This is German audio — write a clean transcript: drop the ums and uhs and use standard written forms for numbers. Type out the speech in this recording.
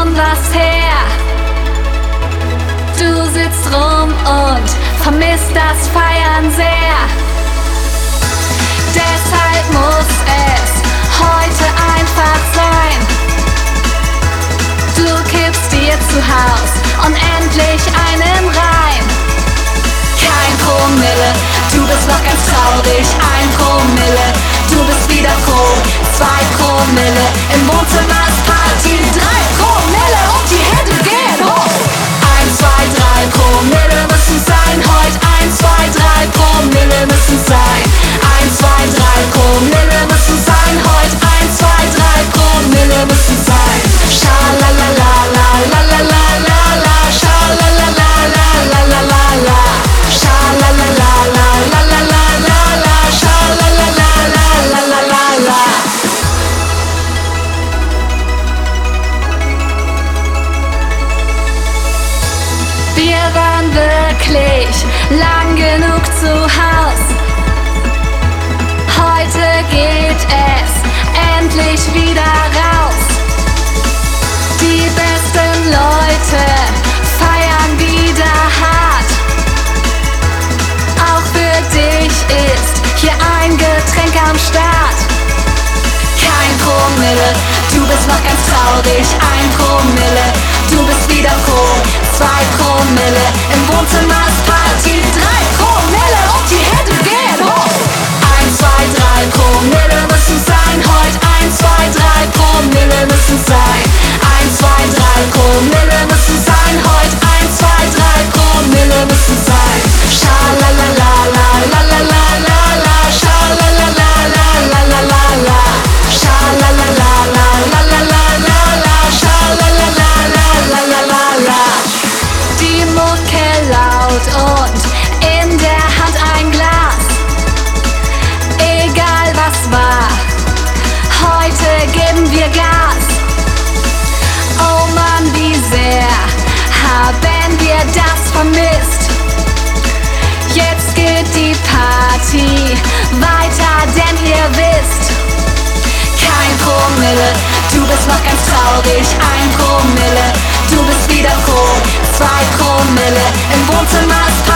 schon was her. Du sitzt rum und vermisst das Feiern sehr. Deshalb muss es heute einfach sein. Du kippst dir zu Haus unendlich einen rein. Kein Promille, du bist noch ganz traurig. 1 Promille, du bist wieder froh. 2 Promille, im Wohnzimmer ist Party. 3 Promille und die Hände gehen hoch. 1, 2, 3 Promille müssen sein heute. 1, 2, 3 Promille müssen sein. 1, 2, 3 Promille müssen sein heute. 1, 2, 3 Promille müssen sein. Schalalala, la la la la la la, schalalala, la la la la la, schalalala, la la la la la la, schalalala, la la la la. Wir waren wirklich lang genug zu Haus. Heute geht es endlich wieder raus. Die besten Leute feiern wieder hart. Auch für dich ist hier ein Getränk am Start. Kein Promille, du bist noch ganz traurig. 1 Promille, du bist wieder froh. 2 Promille, im Wohnzimmer ist Party. 3 Promille und die Hände gehen hoch. 1, 2, 3 Promille müssen sein heute. 1, 2, 3 Promille müssen sein. 1, 2, 3 Promille müssen sein heute. 1, 2, 3 Promille müssen sein. Schalalala, la la la la la la, schalalala, la la la la la, schalalala, la la la la la la, schalalala, la la la la. Die Mucke laut und in der Hand ein Glas. Egal was war, heute geben wir Gas. Oh Mann, wie sehr haben wir das vermisst. Jetzt geht die Party weiter, denn ihr wisst, kein Promille, du bist noch ganz traurig. 1 Promille, du bist wieder froh. 2 Promille, im Wohnzimmer ist